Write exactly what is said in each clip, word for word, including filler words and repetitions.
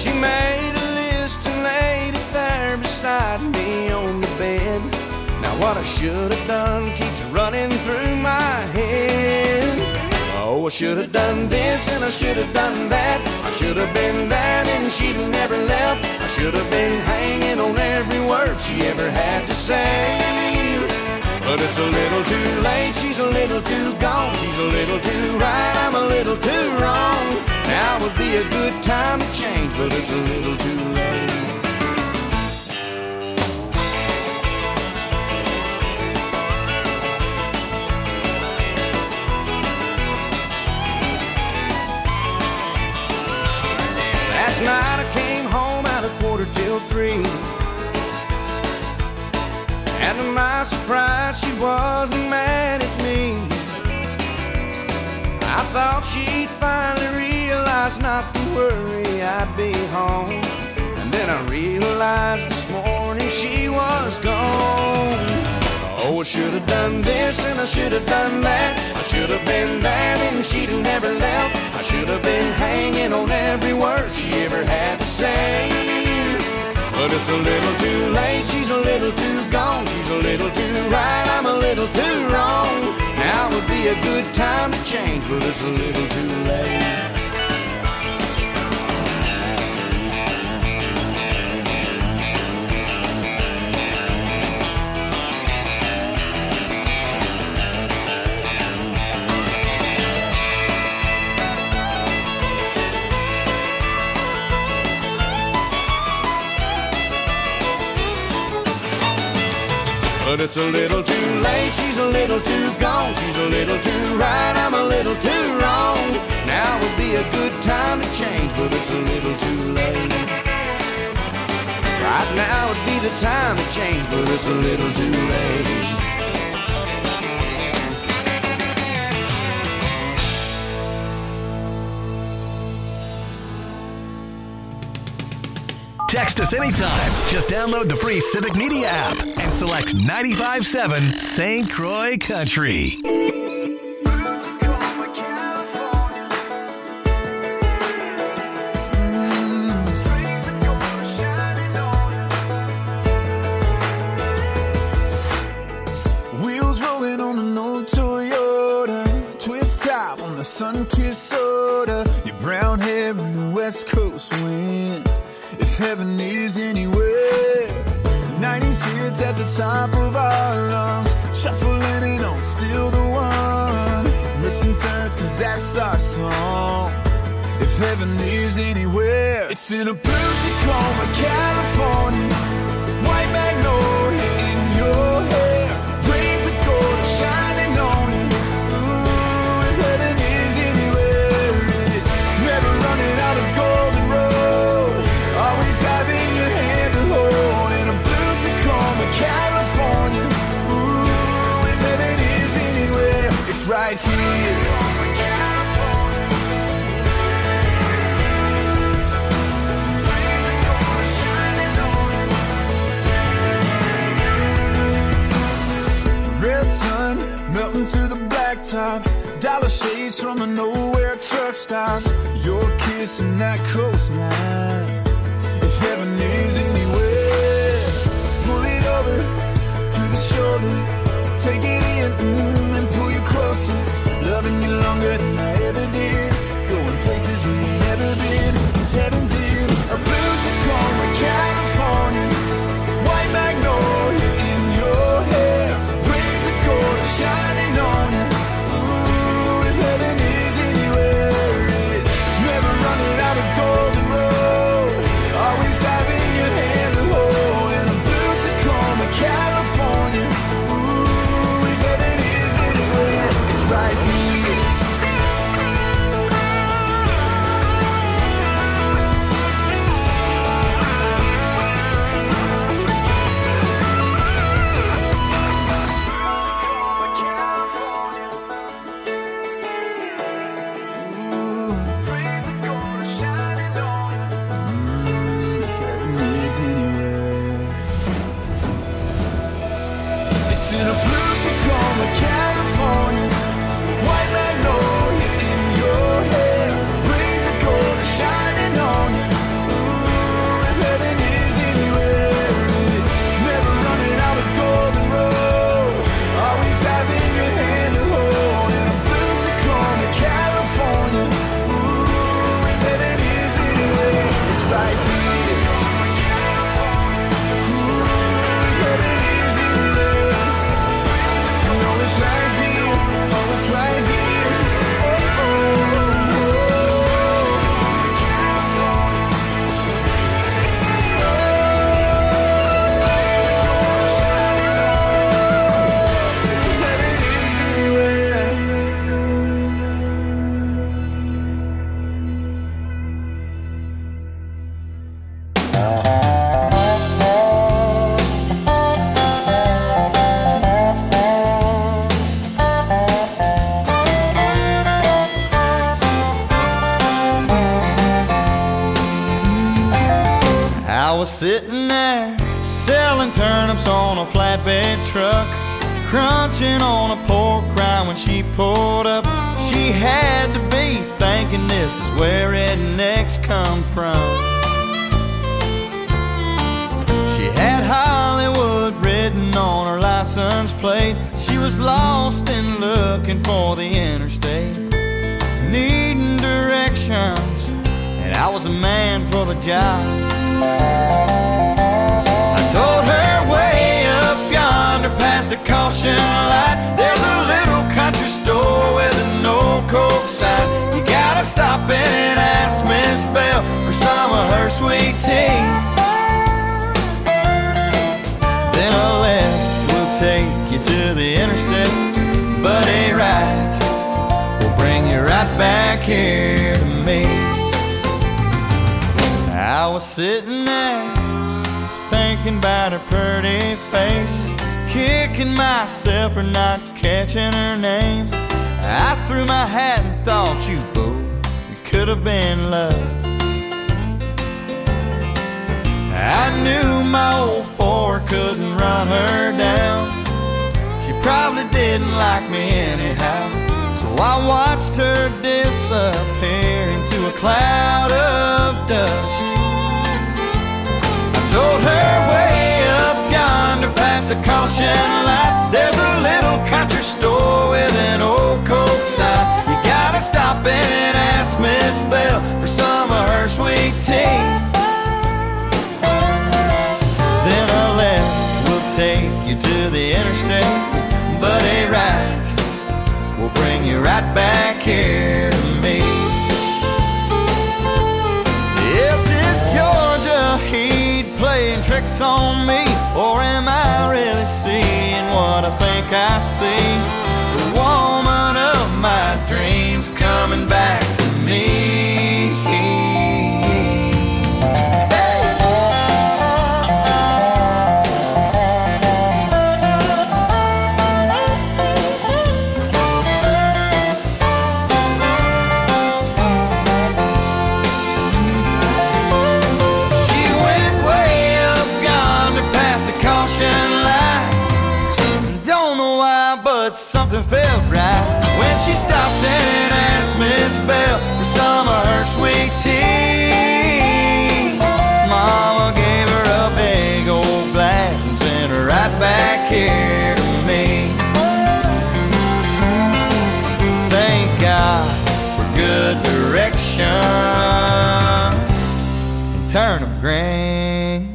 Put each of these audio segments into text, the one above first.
She made a list and laid it there beside me on the bed. Now what I should have done keeps running through my head. Oh, I should have done this and I should have done that. I should have been there and she'd have never left. I should have been hanging on every word she ever had to say. But it's a little too late, she's a little too gone. She's a little too right, I'm a little too wrong. Now would be a good time to change, but it's a little too late. Last night I came home at a quarter till three, and to my surprise she wasn't mad at me. I thought she'd finally realize not to worry, I'd be home. And then I realized this morning she was gone. Oh, I should have done this and I should have done that. I should have been there and she'd have never left. I should have been hanging on every word she ever had to say. But it's a little too late, she's a little too gone. She's a little too right, I'm a little too wrong. Now would be a good time to change, but it's a little too late. But it's a little too late, she's a little too gone. She's a little too right, I'm a little too wrong. Now would be a good time to change, but it's a little too late. Right now would be the time to change, but it's a little too late. Text us anytime. Just download the free Civic Media app and select ninety-five point seven Saint Croix Country. Wheels rolling on an old Toyota, twist top on the sun-kissed soda, your brown hair in the West Coast wind. If heaven is anywhere, nineties hits at the top of our lungs, shuffling it on, still the one. Missing turns, cause that's our song. If heaven is anywhere, it's in a blue Tacoma, California. White magnolia in your hair, rays of gold shining on you. Ooh, if heaven is anywhere, it's never running out of golden road. Always having your hand to hold in a blue Tacoma, California. Ooh, if heaven is anywhere, it's right here. Red sun melting to the blacktop, dollar shades from a nowhere truck stop. Your kiss on that coastline. If heaven is anywhere, pull it over to the shoulder to take it in mm, and pull you closer. Loving you longer than I ever did, going places we've never been. Cause heaven's in a blue Tacoma, California. White magnolia in your hair, rays of gold shining on you. Ooh, if heaven is anywhere, it's never running out of golden road. Always having your hand to hold in a blue Tacoma, California. Ooh, if heaven is anywhere, it's right here. Ooh, I was sitting there selling turnips on a flatbed truck, crunching on a pork rind when she pulled up. She had to be thinking this is where rednecks come from. She had Hollywood written on her license plate. She was lost and looking for the interstate, needing directions, and I was a man for the job. I told her way up yonder past the caution light, there's a little country store with an old Coke sign. You gotta stop in and ask Miss Bell for some of her sweet tea. Then a left will take you to the interstate, but a right will bring you right back here to me. I was sitting there thinking about her pretty face, kicking myself for not catching her name. I threw my hat and thought, you fool, it could have been love. I knew my old Ford couldn't run her down. She probably didn't like me anyhow, so I watched her disappear into a cloud of dust. I told her way up yonder past the caution light, there's a little country store with an old Coke sign. You gotta stop in and ask Miss Bell for some of her sweet tea. Then a left will take you to the interstate, but a right will bring you right back here to me. Yes, it's Georgia Heat playing tricks on me, or am I really seeing what I think I see? The woman of my dreams coming back to me. Something felt right when she stopped and asked Miss Bell for some of her sweet tea. Mama gave her a big old glass and sent her right back here to me. Thank God for good direction and turnip greens.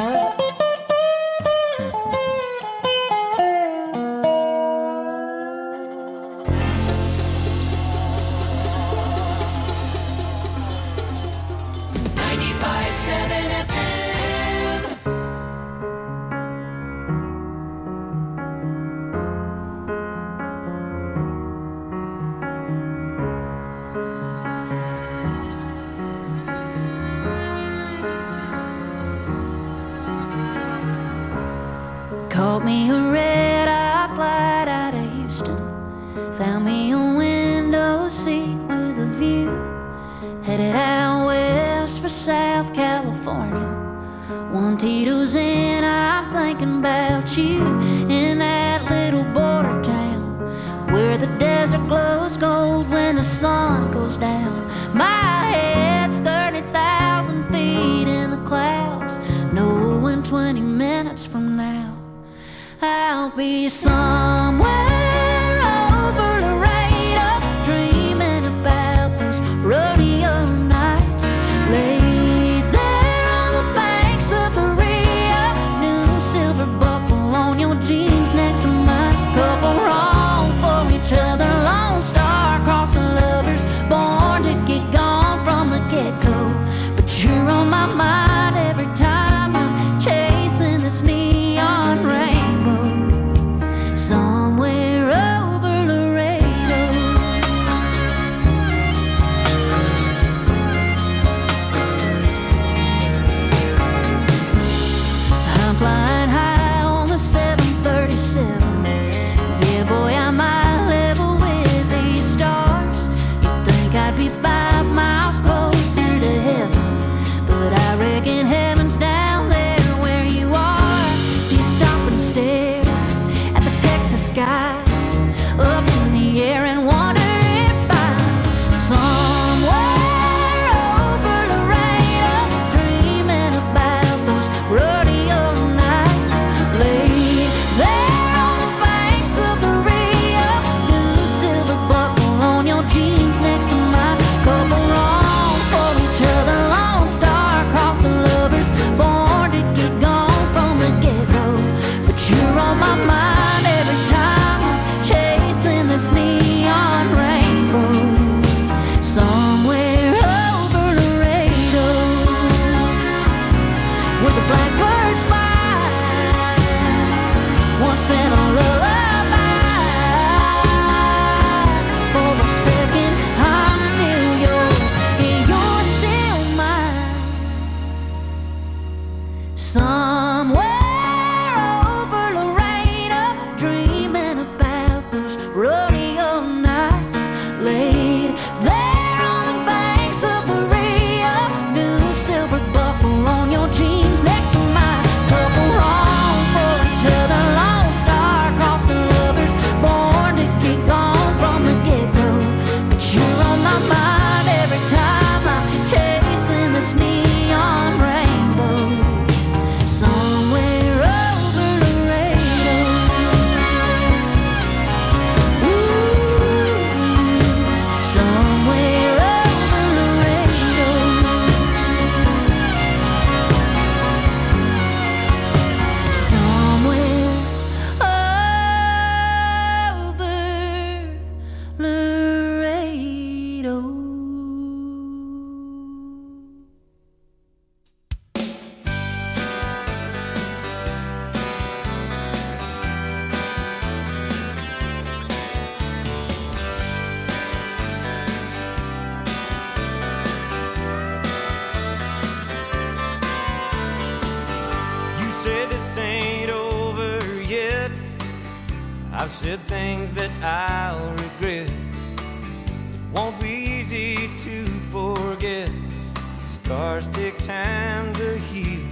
Caught me a red-eye flight out of Houston, found me a window seat with a view, headed out west for South California. One Tito's in, I'm thinking about you, in that little border town where the desert glows gold when the sun goes down. My head's thirty thousand feet in the clouds, knowing twenty minutes from now I'll be somewhere over Laredo, dreaming about those rodeo nights, laid there on the banks of the Rio, new silver buckle on your jeans next to mine, couple wrong for each other, lone star across the lovers, born to get gone from the get-go, but you're on my mind every time I'm chasing this neon rainbow. second heaven's down there where you are? Do you stop and stare at the Texas sky up in the air and wonder if I'm somewhere over Laredo, dreaming about those rodeo nights, laid there on the banks of the Rio, new silver buckle on your jeans next to mine, couple wrong for each other, lone star across the lovers, born to get gone from the get-go, but you're on my mind every time I'm chasing this neon rainbow, somewhere over Laredo, where the blackbirds fly, once in a lullaby. For a second, I'm still yours, and you're still mine. Somewhere over Laredo, dreaming about those rodeo nights, laid there on the banks of the Rio, new silver buckle on your jeans next to mine, couple wrong for each other, lone star across the lovers, born to get gone from the get-go, but you're on my mind every time I'm chasing this neon rainbow, somewhere over Laredo. Ooh, somewhere over Laredo. Somewhere over Laredo. You say this ain't over yet. I've said things that I'll regret. It won't be easy to forget. Scars take time to heal.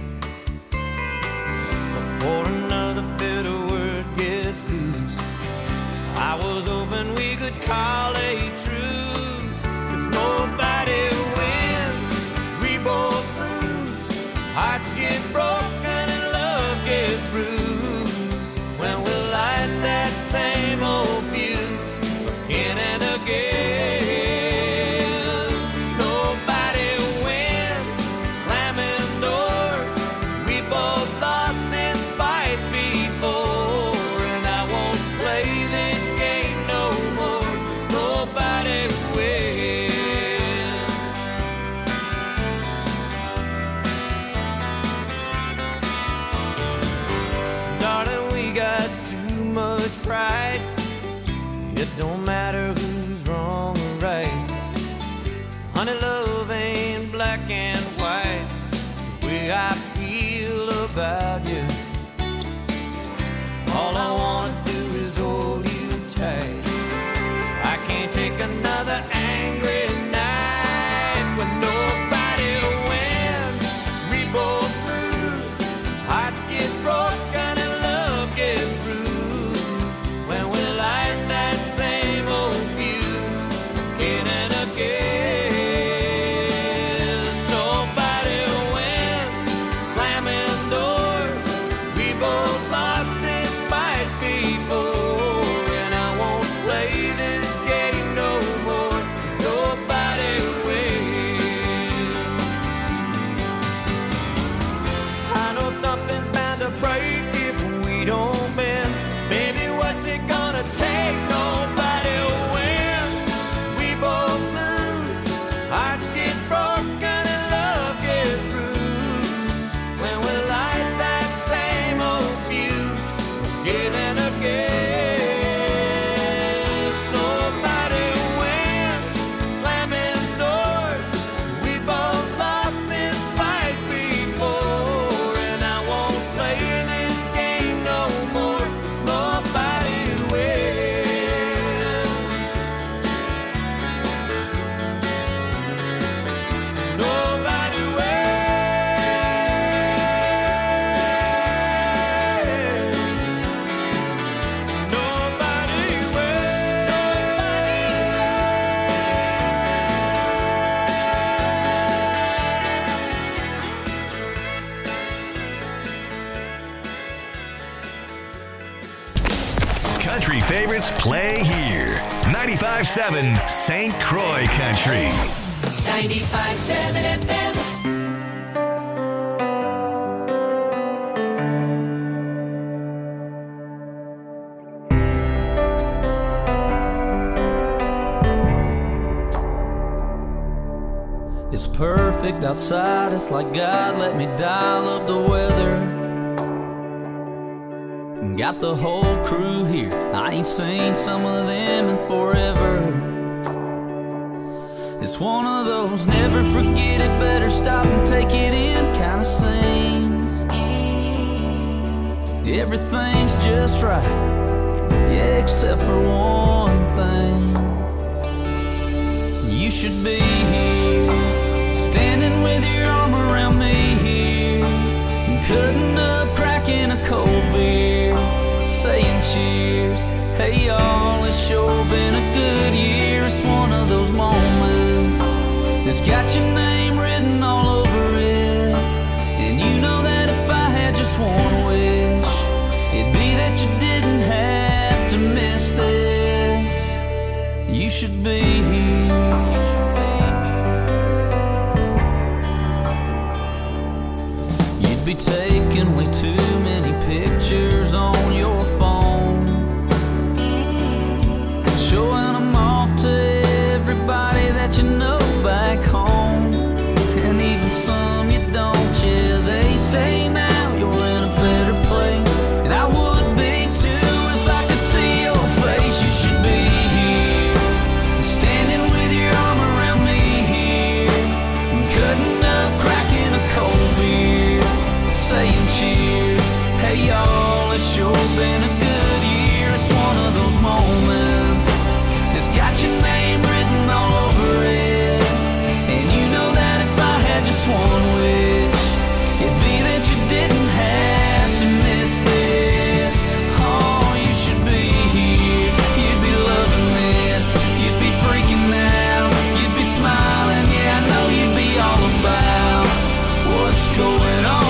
Before another bitter word gets loose, I was hoping we could call a truce. 'Cause nobody wins, we both lose. Hearts get broken and love gets bruised when we light that same old fuse again and again. Nobody wins, slamming doors. We both lost this fight before, and I won't play this game no more. 'Cause nobody wins. Darling, we got too much pride. It don't matter who's wrong or right. Honey, love ain't black and white. It's the way I feel about you. All I wanna do is hold you tight. I can't take another angry night when nobody wins. We both lose. Hearts get broken and love gets bruised when we light that same old fuse again and again. Nobody wins, slamming doors. country favorites play here. ninety-five seven Saint Croix Country. ninety-five seven F M. It's perfect outside, it's like God let me dial up the weather. Got the whole crew here, I ain't seen some of them in forever. It's one of those never forget it, better stop and take it in kind of scenes. Everything's just right, yeah, except for one thing. You should be here, standing with your arm around me here, cutting up, cracking a cold beer, saying cheers. Hey y'all, it's sure been a good year. It's one of those moments that's got your name written all over it. And you know that if I had just one wish, it'd be that you didn't have to miss this. You should be here. Be taking way too many pictures on your phone, showing them off to everybody that you know back home, and even some you don't. Yeah, they say now you're in a better place, and I would be too if I could see your face. You should be here, standing with your arm around me here, cutting up, cracking a cold beer, saying cheers. Hey y'all, it's sure been a good year. It's one of those moments that's got your name written all over it. And you know that if I had just one wish, it'd be that you didn't have to miss this. Oh, you should be here, you'd be loving this, you'd be freaking out, you'd be smiling. Yeah, I know you'd be all about what's going on.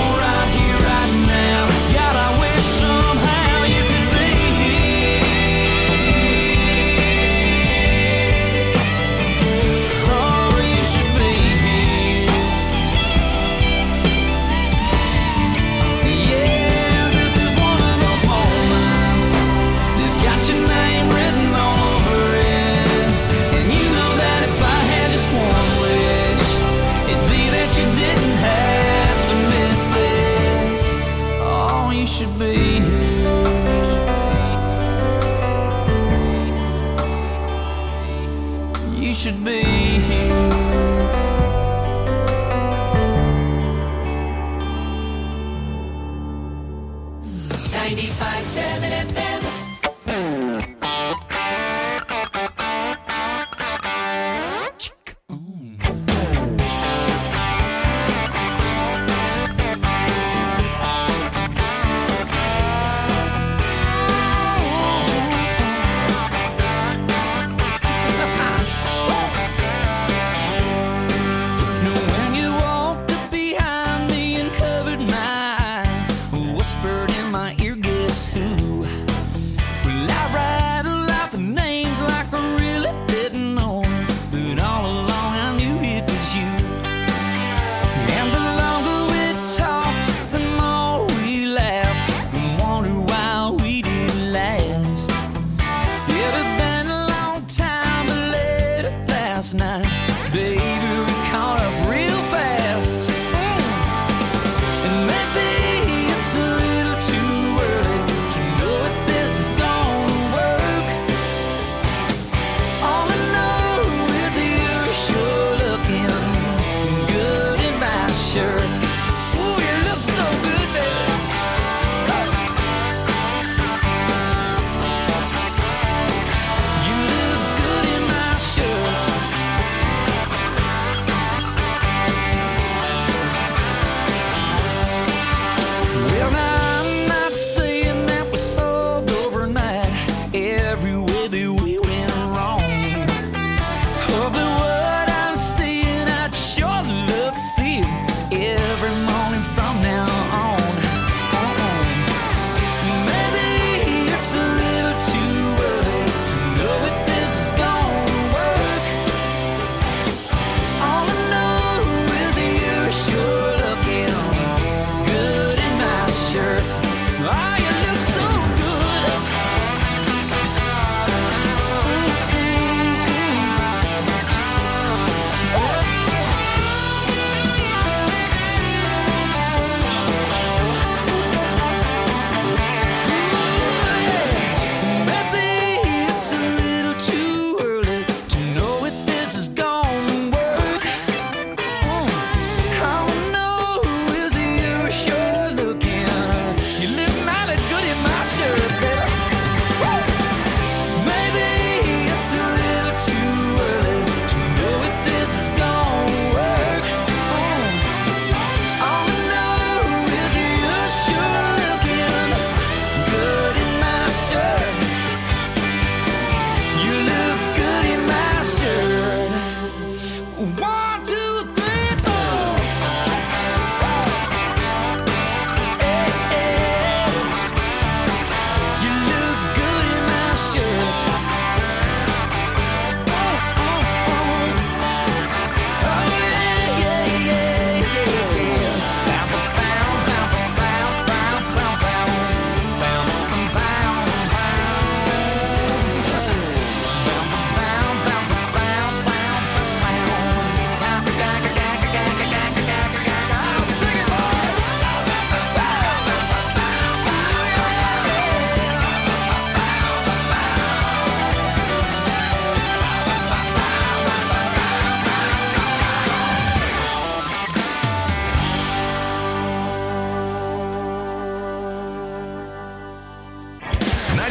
Should be here. You should be here. ninety-five seven F M. Whispered in my ear, guess who?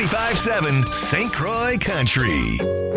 ninety-five seven Saint Croix Country.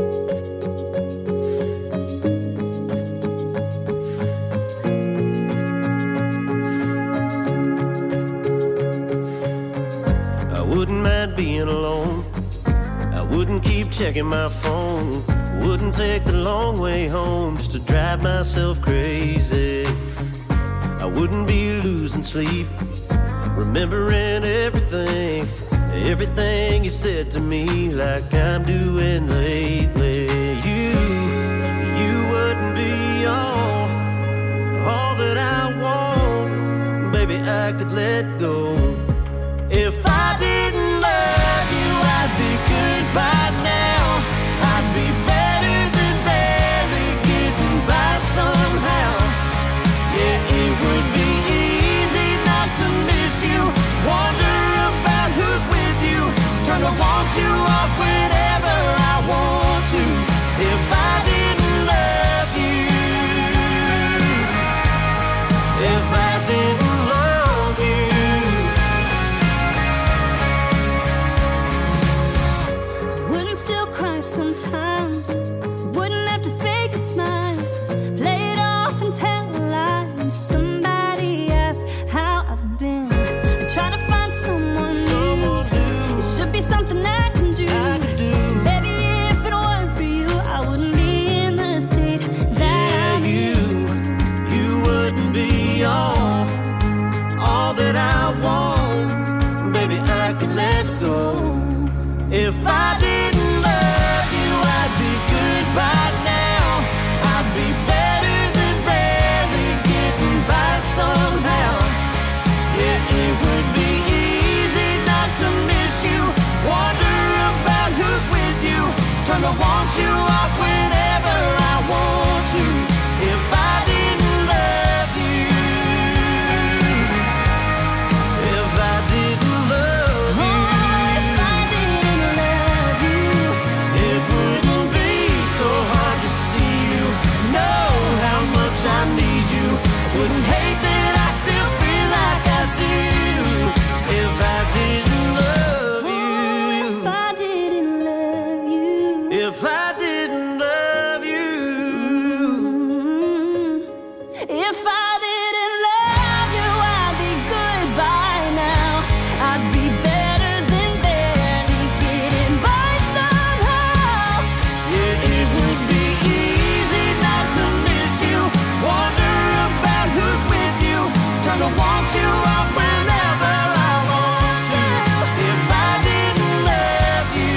I wouldn't mind being alone. I wouldn't keep checking my phone. Wouldn't take the long way home just to drive myself crazy. I wouldn't be losing sleep, remembering everything, everything you said to me, like I'm doing lately. You, you wouldn't be all, all that I want. Baby, I could let go. If I didn't love you, I'd be good by now. I'd be better than barely getting by somehow. Yeah, it would be easy not to miss you, wonder about who's with you, turn to want you off whenever I want to. If I didn't love you, if I didn't love you, I wouldn't still cry sometimes, wouldn't have to fake a smile, play it off and tell a lie when somebody asks how I've been. I'm trying to find someone new. It should be something I can do. I could do. Baby, if it weren't for you, I wouldn't be in the state that I'm you, you wouldn't be all, all that I want. Baby, I could let go. If I didn't love you, I'd be good by now. I'd be better than barely getting by somehow. Yeah, it would be easy not to miss you, wonder about who's with you, turn to want you off whenever I want to. If I didn't love you, if I didn't love you, Oh, if I didn't love you, it wouldn't be so hard to see you, know how much I need you, wouldn't hate that I still feel like I do. If I didn't love oh, if you, I didn't love you. if I didn't love you, If I didn't love you, I'd be good by now. I'd be better than barely getting by somehow. yeah, it would be easy not to miss you, wonder about who's with you, turn to want you off whenever I want to. If I didn't love you,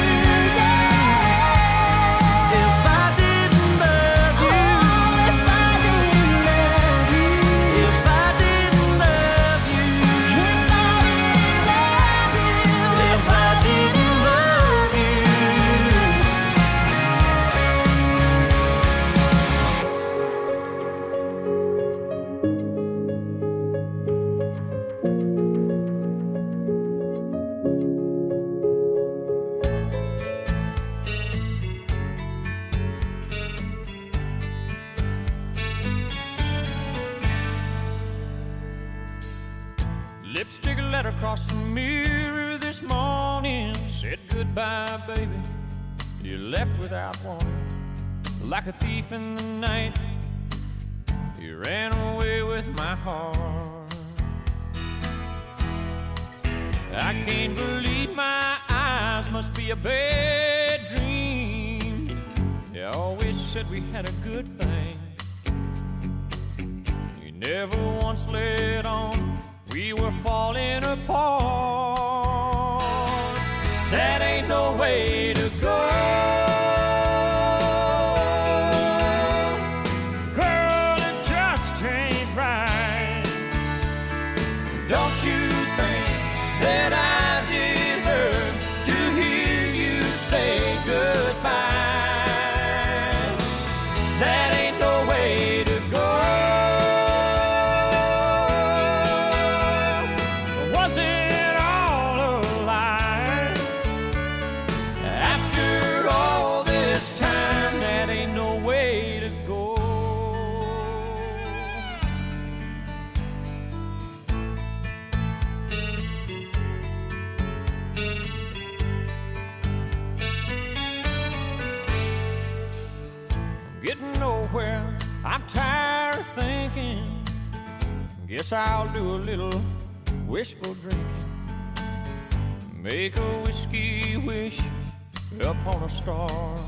if I didn't love you, Oh, if I didn't love you, if I didn't love you, if I didn't love you, if I didn't love you. Lipstick letter across the mirror this morning said goodbye, baby. You left without warning, like a thief in the night. You ran away with my heart. I can't believe my eyes, must be a bad dream. You always said we had a good thing. You never once let on we were falling apart. That ain't no way to go. Girl, it just ain't right. Don't you think that I deserve to hear you say goodbye? That ain't no way to go. Was it all a lie? thinking, guess I'll do a little wishful drinking. Make a whiskey wish upon a star.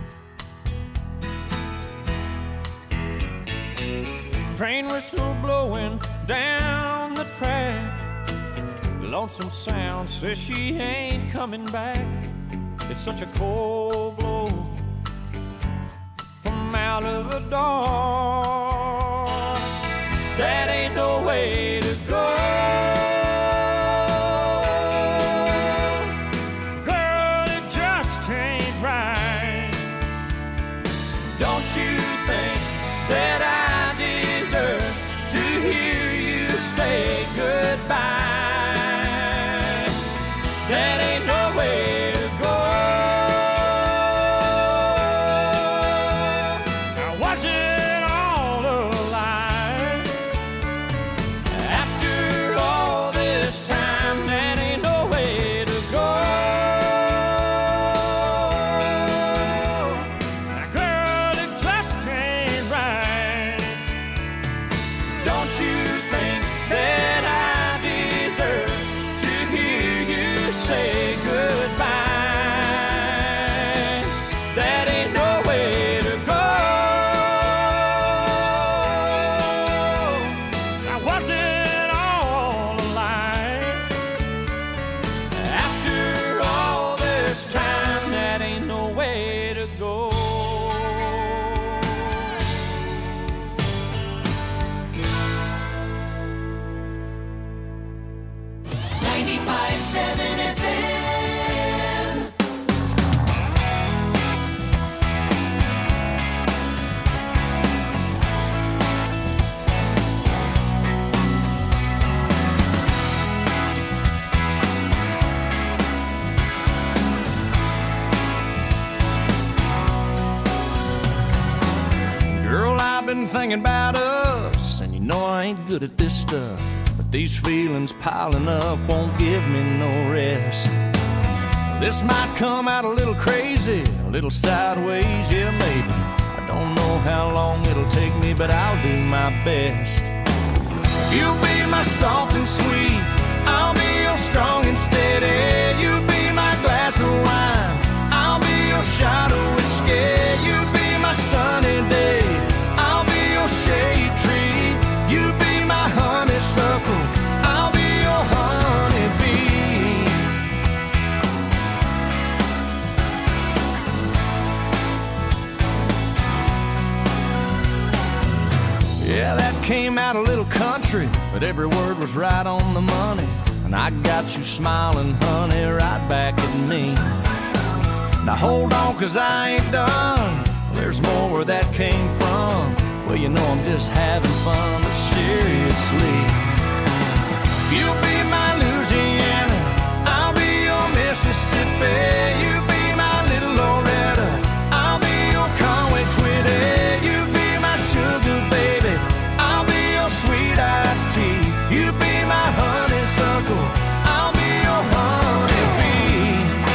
Train whistle blowing down the track. Lonesome sound says she ain't coming back. It's such a cold blow from out of the dark. That ain't no way to go. Girl, it just ain't right. Don't you think that I deserve to hear you say goodbye? That ain't no way to go. Now was it all a lie? After all this time, that ain't no way to go. Now girl, it just ain't right. Don't you think that I deserve to hear you say goodbye? That ain't no way to go. Now was it all a lie? After all this time, that ain't no way to go. ninety-five seven F M. Girl, I've been thinking about us, and you know I ain't good at this stuff, but these feelings piling up won't give me no rest. This might come out a little crazy, a little sideways, yeah maybe. I don't know how long it'll take me, but I'll do my best. You'll be my soft and sweet, I'll be your strong and steady. You'll be my glass of wine, I'll be your shot of whiskey. You'll be my sunny day, I'll be your shade tree. You'll be my honeysuckle, I'll be your honeybee. Yeah, that came out a little country, but every word was right on the money. And I got you smiling, honey, right back at me. Now hold on, cause I ain't done. There's more where that came from. Well, you know I'm just having fun, but seriously. You'll be my Louisiana, I'll be your Mississippi. You'll be my little Loretta, I'll be your Conway Twitty. You'll be my sugar baby, I'll be your sweet iced tea. You'll be my honeysuckle, I'll be your honeybee.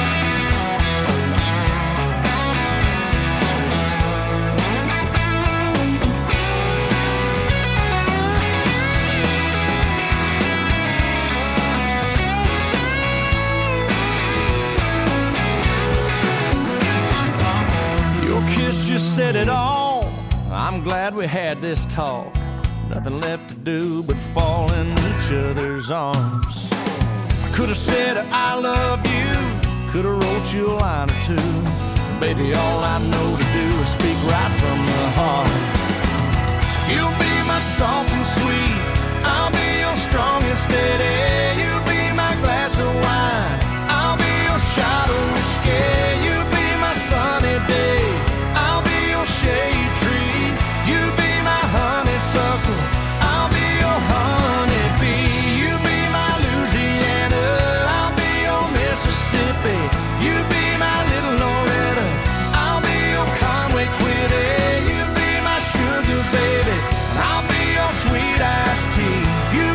Your kiss just said it all. I'm glad we had this talk. Nothing left to do but fall in each other's arms. I could have said I love you, could have wrote you a line or two. Baby, all I know to do is speak right from the heart. You'll be my soft and sweet, I'll be your strong and steady. You'll be my glass of wine, I'll be your shot of whiskey. You'll be my sunny day, I'll be your shade tree. You'll be my honeysuckle, I'll be your honeybee. You'll be my Louisiana, I'll be your Mississippi. You'll be my little Loretta, I'll be your Conway Twitty. You'll be my sugar baby, and I'll be your sweet iced tea. You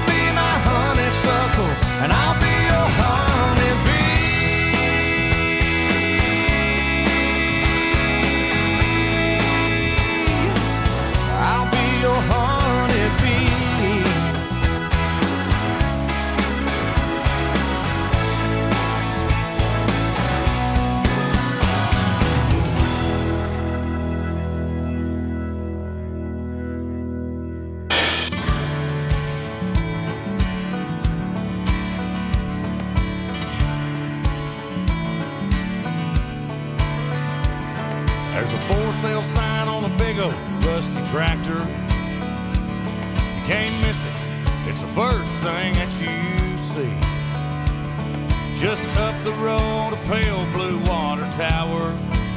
sale sign on a big old rusty tractor. You can't miss it, it's the first thing that you see. Just up the road, a pale blue water tower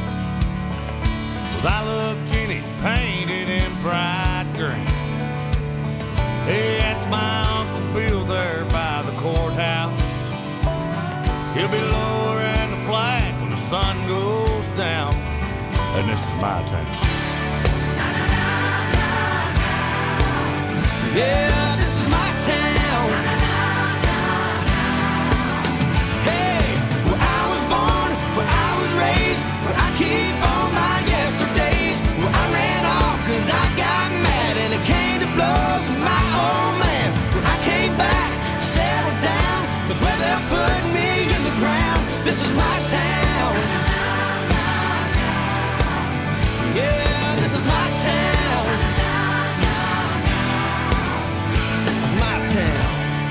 with I Love Jenny painted in bright green. Hey, that's my Uncle Bill there by the courthouse. He'll be lowering the flag when the sun goes down. And this is my town. Yeah, this is my town. Hey, where I was born, where I was raised, where I keep all my yesterdays, where I ran off cause I got mad and it came to blows with my old man. When I came back, settled down, was where they put me in the ground. This is my town. Yeah, this is my town. My town.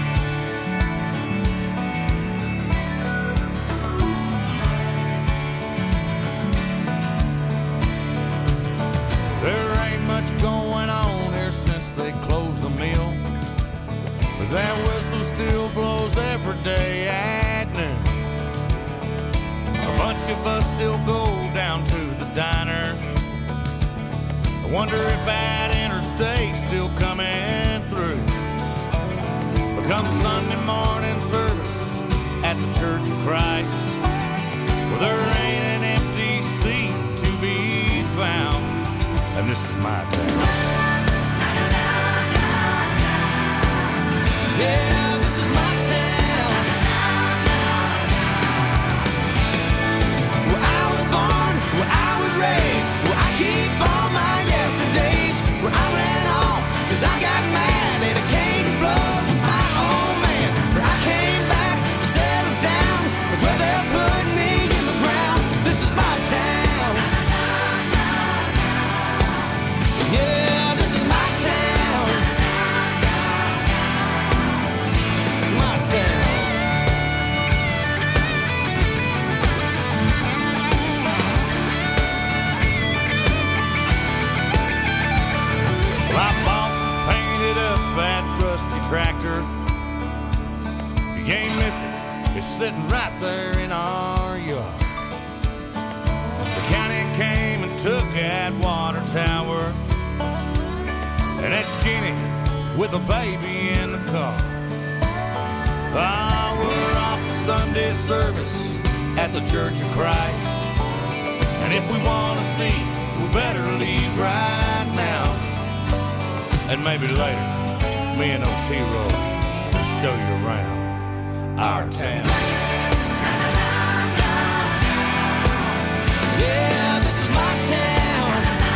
There ain't much going on here since they closed the mill, but that whistle still blows every day at noon. A bunch of us still go down to the diner. I wonder if that interstate's still coming through. But come Sunday morning service at the Church of Christ, well, there ain't an empty seat to be found. And this is my town. Yeah, this is my town. Where I was born, where I was raised, where I keep all my yesterdays, where I ran off cause I got mad and it came to blows with my old man. Where I came back, settled down, with where they put me in the ground. This is my town. Yeah, this is my town. My town. Well, I bought and painted up that rusty tractor. You can't miss it, it's sitting right there in our yard. The county came and took that water tower, and that's Jenny with a baby in the car. Ah, we're off to Sunday service at the Church of Christ, and if we want to see, we better leave right now. And maybe later, me and O T-Roll will show you around our town. Yeah, this is my town.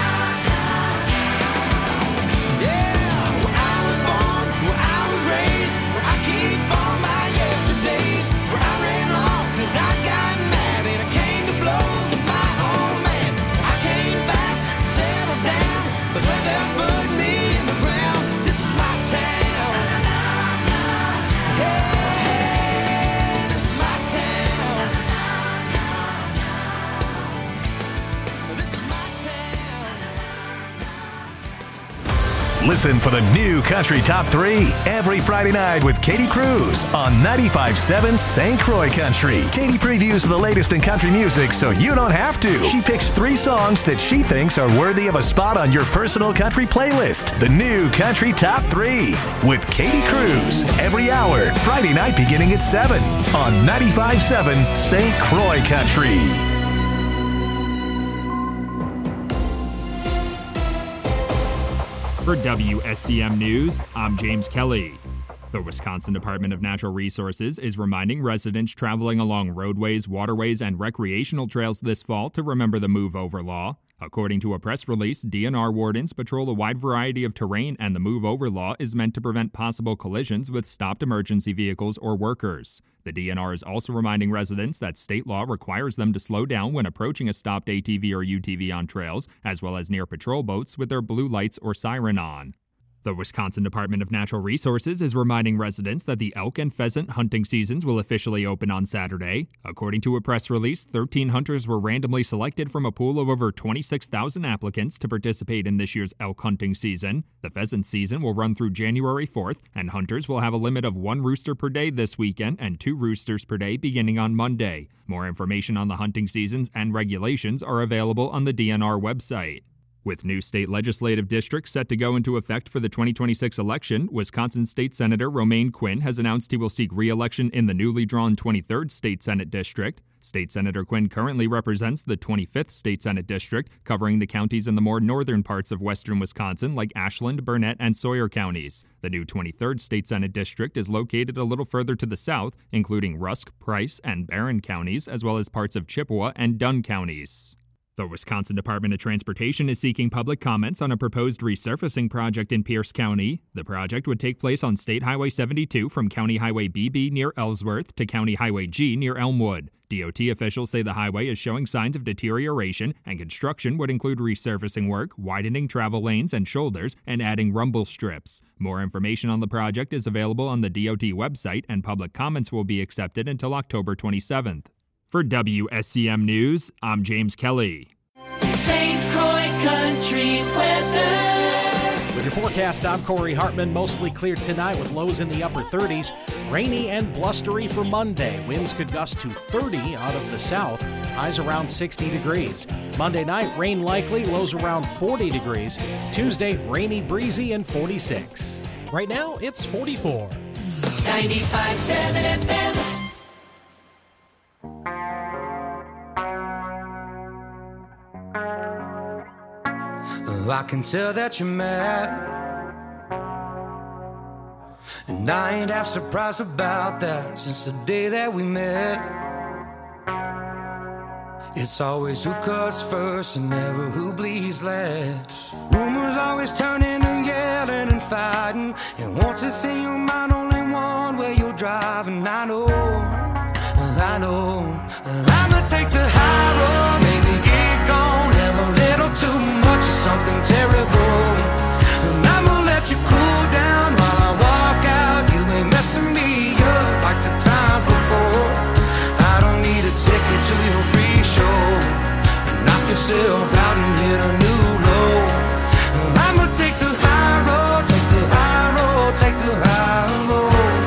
Yeah, where I was born, where I was raised, where I keep all my yesterdays, where I ran off cause I got mad and it came to blows with my old man. I came back, settled down, but where they put me in the ground. This is my town. Yeah, this is my town. This is my town. Listen for the new Country Top three every Friday night with Katie Cruz on ninety-five point seven Saint Croix Country. Katie previews the latest in country music so you don't have to. She picks three songs that she thinks are worthy of a spot on your personal country playlist. The new Country Top three with Katie Cruz every hour, Friday night beginning at seven on ninety-five point seven Saint Croix Country. For W S C M News, I'm James Kelly. The Wisconsin Department of Natural Resources is reminding residents traveling along roadways, waterways, and recreational trails this fall to remember the Move Over law. According to a press release, D N R wardens patrol a wide variety of terrain, and the Move Over law is meant to prevent possible collisions with stopped emergency vehicles or workers. The D N R is also reminding residents that state law requires them to slow down when approaching a stopped A T V or U T V on trails, as well as near patrol boats with their blue lights or siren on. The Wisconsin Department of Natural Resources is reminding residents that the elk and pheasant hunting seasons will officially open on Saturday. According to a press release, thirteen hunters were randomly selected from a pool of over twenty-six thousand applicants to participate in this year's elk hunting season. The pheasant season will run through January fourth, and hunters will have a limit of one rooster per day this weekend and two roosters per day beginning on Monday. More information on the hunting seasons and regulations are available on the D N R website. With new state legislative districts set to go into effect for the twenty twenty-six election, Wisconsin State Senator Romaine Quinn has announced he will seek re-election in the newly drawn twenty-third State Senate District. State Senator Quinn currently represents the twenty-fifth State Senate District, covering the counties in the more northern parts of western Wisconsin like Ashland, Burnett, and Sawyer counties. The new twenty-third State Senate District is located a little further to the south, including Rusk, Price, and Barron counties, as well as parts of Chippewa and Dunn counties. The Wisconsin Department of Transportation is seeking public comments on a proposed resurfacing project in Pierce County. The project would take place on State Highway seventy-two from County Highway B B near Ellsworth to County Highway G near Elmwood. D O T officials say the highway is showing signs of deterioration, and construction would include resurfacing work, widening travel lanes and shoulders, and adding rumble strips. More information on the project is available on the D O T website, and public comments will be accepted until October twenty-seventh. For W S C M News, I'm James Kelly. Saint Croix Country weather. With your forecast, I'm Corey Hartman. Mostly clear tonight with lows in the upper thirties. Rainy and blustery for Monday. Winds could gust to thirty out of the south. Highs around sixty degrees. Monday night, rain likely. Lows around forty degrees. Tuesday, rainy, breezy, and forty-six. Right now, it's forty-four. ninety-five point seven F M. I can tell that you're mad, and I ain't half surprised about that since the day that we met. It's always who cuts first and never who bleeds last. Rumors always turn into yelling and fighting, and once it's in your mind only one way you're driving. I know, I know, I'ma take the high road, maybe get gone, have a little too much of something terrible, and I'ma let you cool down while I walk out. You ain't messing me up like the times before. I don't need a ticket to your free show, knock yourself out and hit a new low. I'ma take the high road, take the high road, take the high road.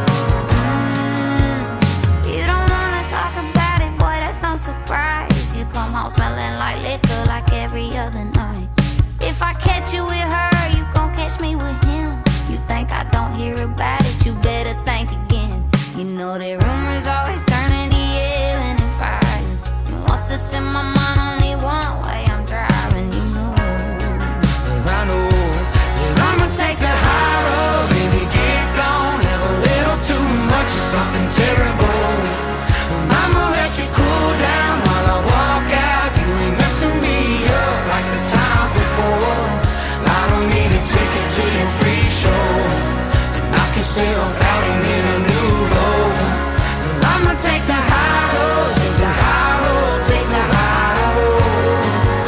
You don't wanna talk about it, boy, that's no surprise. You come home smelling like liquor like every other night. If I catch you with her, you gon' catch me with him. You think I don't hear about it, you better think again. You know that rumors always turn into yelling and fighting, and once it's in my mind only one way I'm driving. You know, I know that I'ma take the high road, baby, get gone, have a little too much of something terrible. I'ma let you cool down while I walk out. You ain't messing me up like the times before. I don't need a ticket to your free show, knock yourself out and hit a new low. I'ma take the high road, take the high road, take the high road.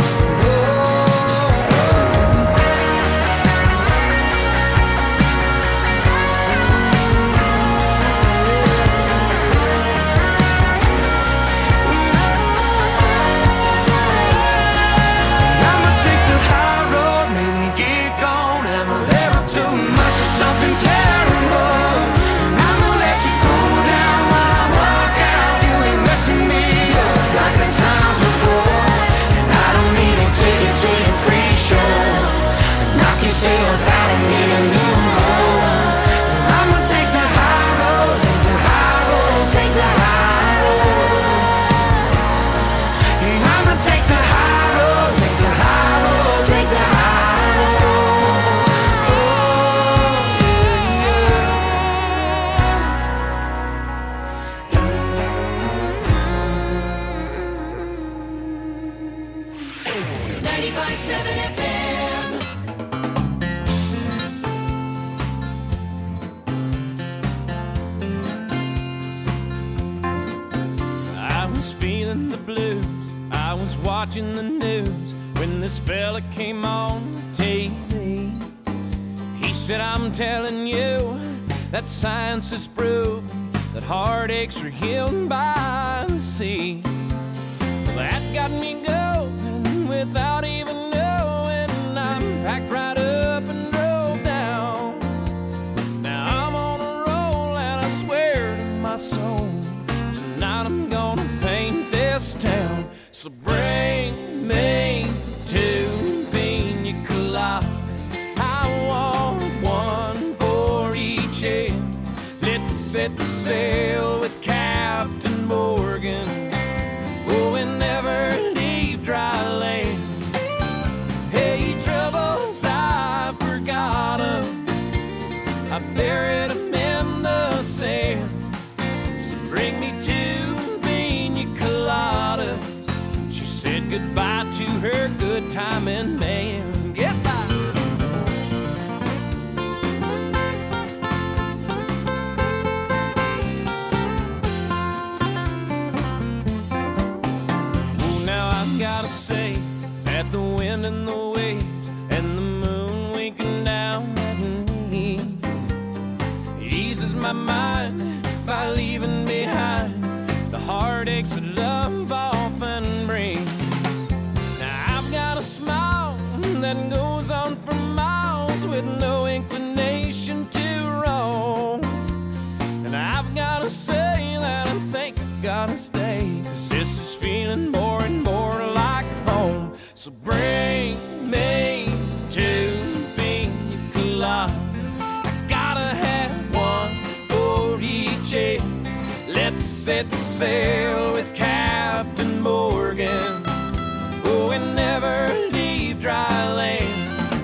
I'ma take the high road, maybe get gone, have a little too much of something terrible. I'ma let you cool down while I walk out. You ain't messing me up like the times before, and I don't need a ticket to your free show, knock yourself out and hit a new low. I'ma take the high road, take the high road, take the high road. Yeah, I'ma take the high road, take the high road, take the high road. Oh, ninety-five point seven F M. I was feeling the blues, I was watching the news when this fella came on T V. said, I'm telling you that science has proven that heartaches are healed by the sea. Well, that got me going without even knowing. I'm packed right up and drove down. Now I'm on a roll and I swear to my soul, tonight I'm gonna paint this town. So bring me two pina coladas. I want one for each head. Let's set the sail with Captain Morgan. Oh, and never leave dry land. Hey, troubles, I forgot 'em. I buried 'em in the sand. So bring me two pina coladas. She said goodbye to her good timing man. Goodbye. Gotta say that the wind and the waves and the moon winking down at me eases my mind by leaving behind the heartaches that love often brings. Now I've got a smile that goes on for miles with no inclination to roam. And I've gotta say that I think I gotta stay, 'cause this is feeling more and more like home. So bring me two pina coladas. I gotta have one for each head. Let's set sail with Captain Morgan. Oh, and never leave dry land.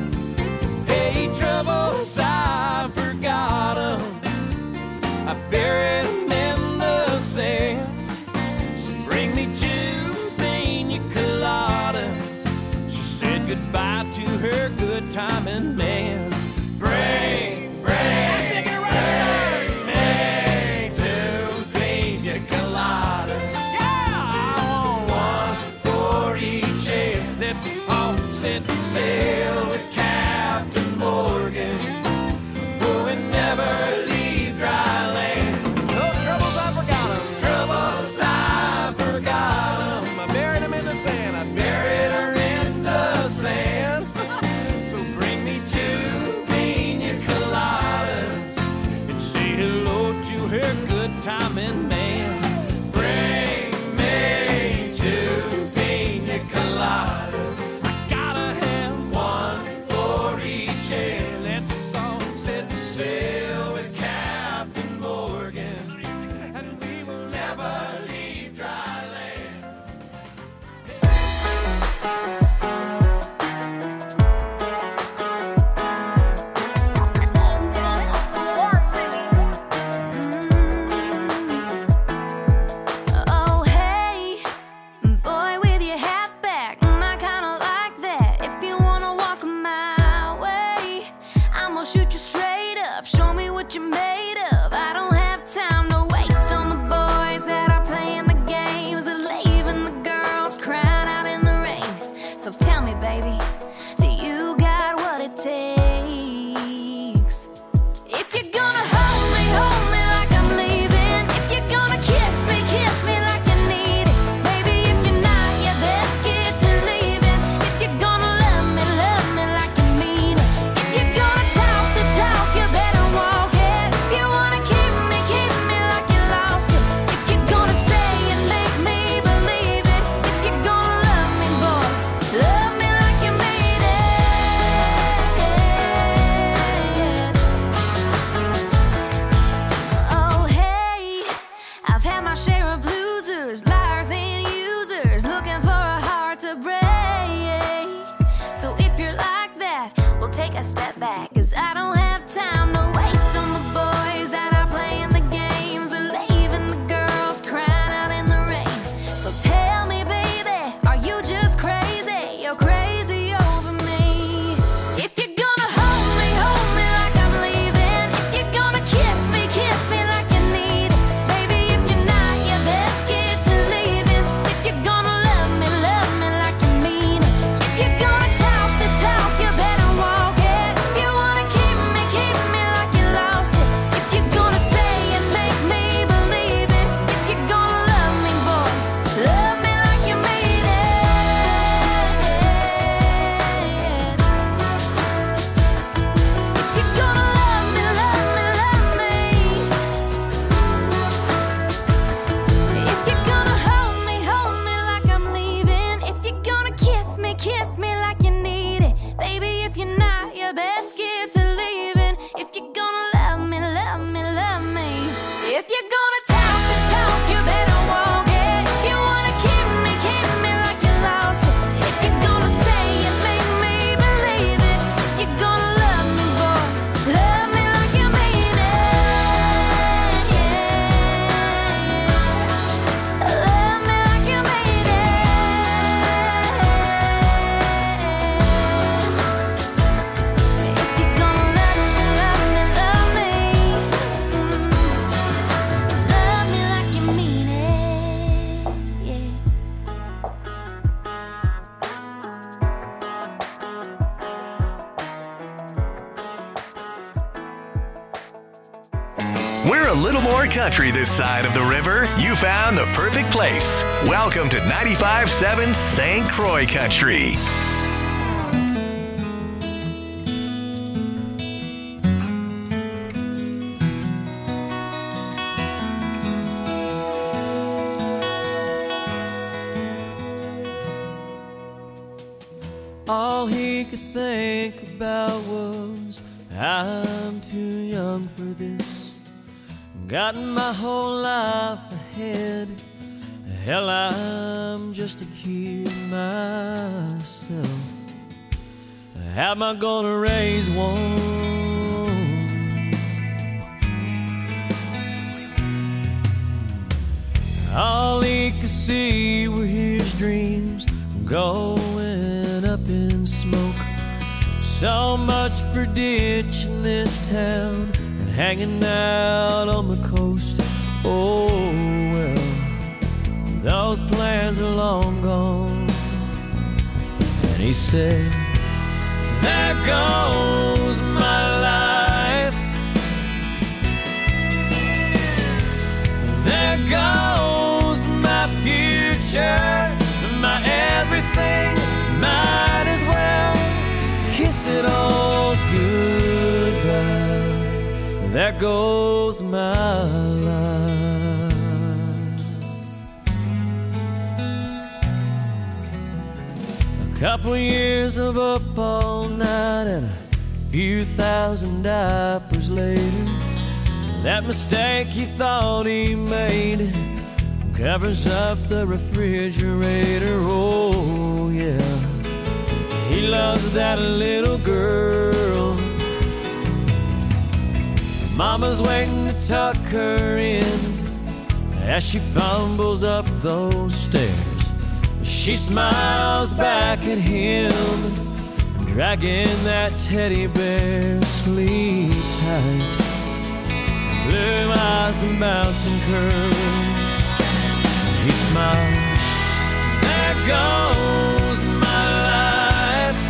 Hey, troubles, I forgot 'em. I buried 'em in the sand. So bring me two pina coladas. She said goodbye to her good timing man. Bring, bring, bring me two pina coladas. Yeah, I want one for each head. Let's all set sail with Captain Morgan. Oh, and never leave dry land. No troubles, I forgot 'em. Troubles, I forgot 'em. I buried 'em in the sand. I buried her in the sand. So bring me two pina coladas and say hello to her good timing man. Bring me two pina coladas. I gotta have one for each head. Let's all set sail with Captain Morgan, and we will never leave dry land. a little more country this side of the river, you found the perfect place. Welcome to ninety-five point seven Saint Croix Country. All he could think about was, I'm too young for this. Got my whole life ahead. Hell, I'm just a kid myself. How am I gonna raise one? All he could see were his dreams going up in smoke. So much for ditching this town and hanging out on the coast. Oh well, those plans are long gone. And he said, there goes my life. There goes my future, my everything. Might as well kiss it all goodbye. There goes my life. A couple years of up all night and a few thousand diapers later, that mistake he thought he made covers up the refrigerator. Oh yeah, he loves that little girl. Mama's waiting to tuck her in as she fumbles up those stairs. She smiles back at him, dragging that teddy bear. Sleep tight, blue eyes and mountain curls. He smiles, there goes my life.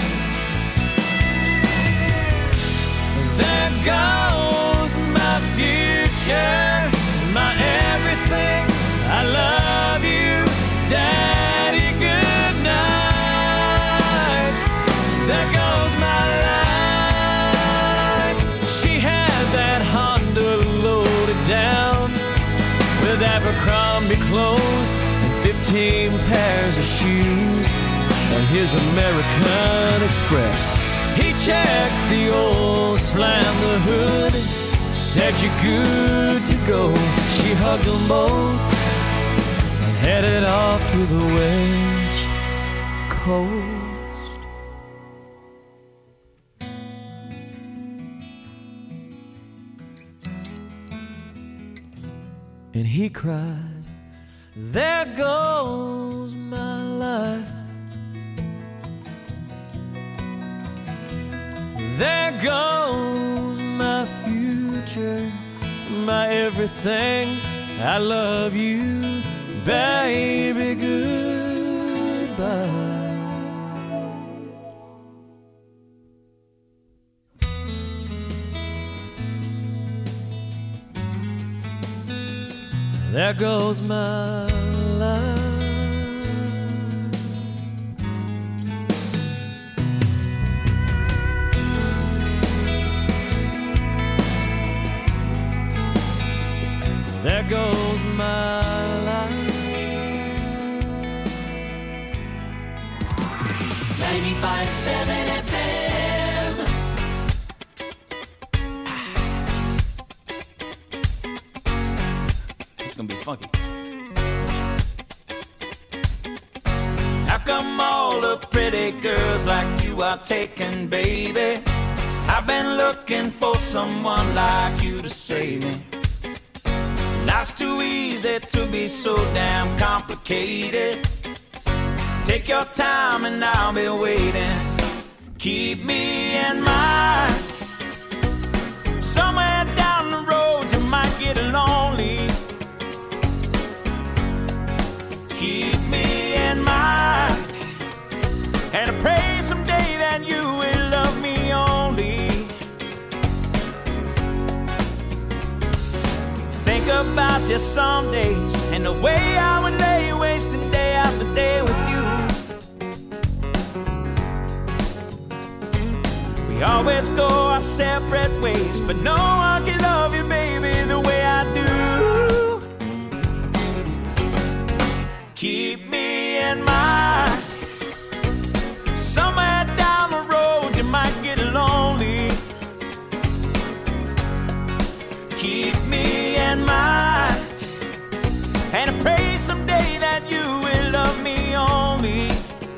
There goes my future, my everything. I love you, Daddy, good night. There goes my life. She had that Honda loaded down with Abercrombie clothes and fifteen pairs of shoes and his American Express. He checked the oil, slammed the hood, said you're good to go. She hugged them both and headed off to the West Coast. And he cried, there goes my life. There goes my future, my everything. I love you, baby, goodbye. There goes my life. There goes my life. ninety-five point seven F M. It's gonna be funky. How come all the pretty girls like you are taken, baby? I've been looking for someone like you to save me. Life's too easy to be so damn complicated. Take your time and I'll be waiting. Keep me in mind. Somewhere down the road you might get lonely. Keep me in mind. And I pray someday that you will love me only. about you some days, and the way I would lay wasting day after day with you. We always go our separate ways, but no one can love you, baby, the way I do. Keep me in mind. Somewhere down the road you might get lonely. Keep me in mind, and I pray someday that you will love me only.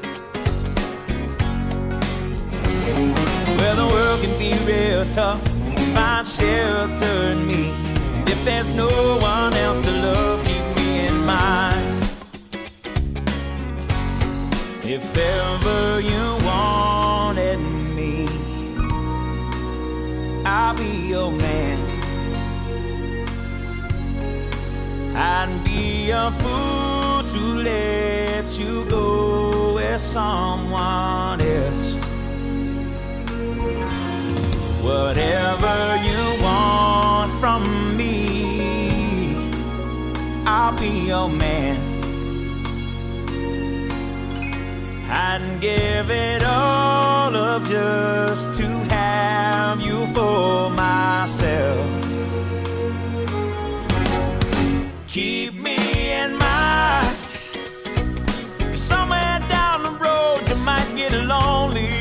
Well, the world can be real tough to find shelter in me. If there's no one else to love, keep me in mind. If ever you wanted me, I'll be your man. I'd be a fool to let you go with someone else. Whatever you want from me, I'll be your man. I'd give it all up just to have you for myself. Keep me in mind, 'cause somewhere down the road you might get lonely.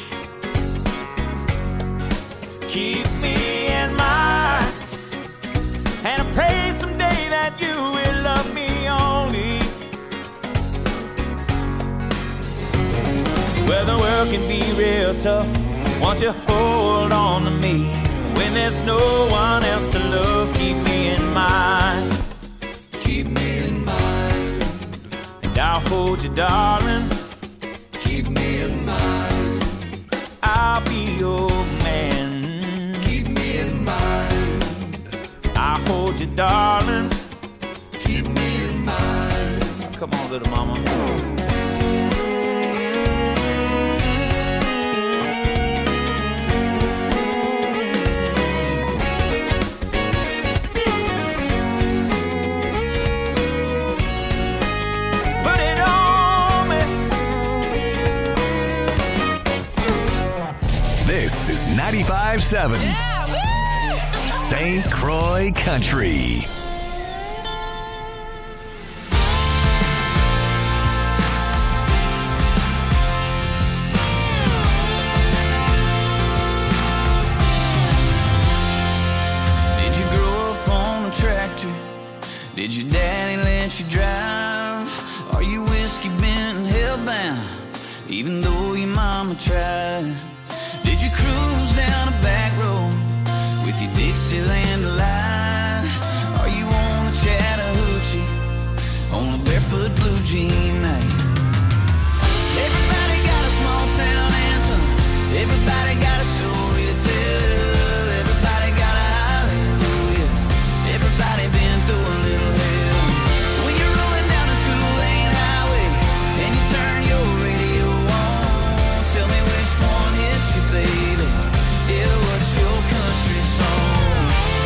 Keep me in mind, and I pray someday that you will love me only. Well, the world can be real tough, won't you hold on to me? When there's no one else to love, keep me in mind. Keep me in mind, and I'll hold you, darling. Keep me in mind, I'll be your man. Keep me in mind, I'll hold you, darling. Keep me in mind. Come on, little mama. This is ninety-five seven Saint Croix Country. Did you grow up on a tractor? Did your daddy let you drive? Are you whiskey bent and hellbound, even though your mama tried? Did you cruise down a back road with your Dixieland delight? Are you on a Chattahoochee on a barefoot blue jean night? Everybody got a small town anthem. Everybody got a story to tell. Everybody got a hallelujah. Everybody been through a little hell. When you're rolling down a two-lane highway and you turn your radio on, tell me which one hits you, baby. Yeah, what's your country song?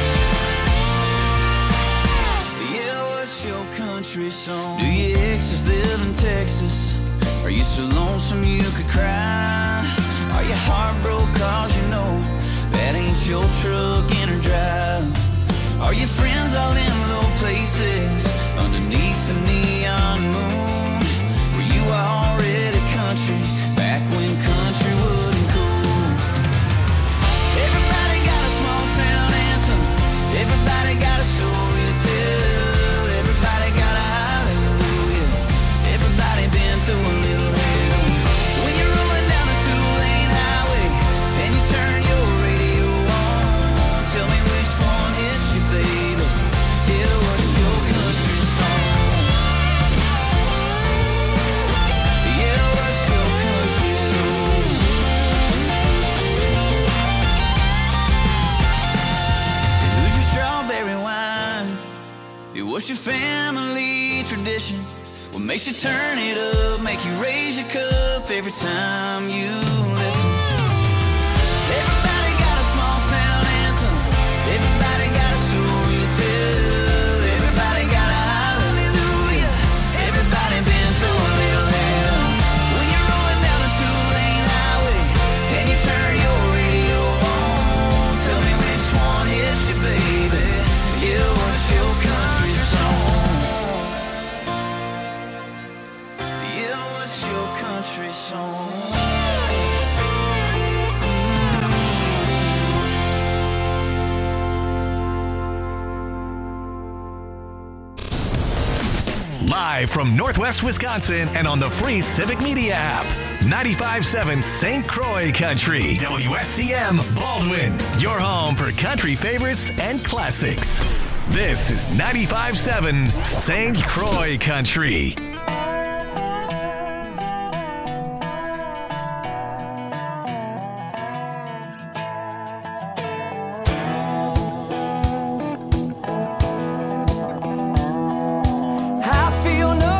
Yeah, what's your country song? Do your exes live in Texas? Are you so lonesome you could cry? Are you heartbroken cause you know that ain't your truck in or drive? Are your friends all in low places underneath the neon moon? Were you already country back when country wasn't cool? Everybody got a small town anthem. Everybody got a story to tell. Everybody got a hallelujah. Everybody been through a little hell. When you're rolling down a two-lane highway and you turn your radio on, tell me which one hits you, baby. Yeah, what's your country song? Yeah, what's your country song? Who's your strawberry wine? Yeah, what's your family tradition? What makes you turn it up, make you raise your cup every time you listen? Everybody got a small town anthem. Everybody got a story to tell. Live from Northwest Wisconsin and on the free Civic Media app. ninety-five point seven Saint Croix Country. W S C M Baldwin. Your home for country favorites and classics. This is ninety-five point seven Saint Croix Country.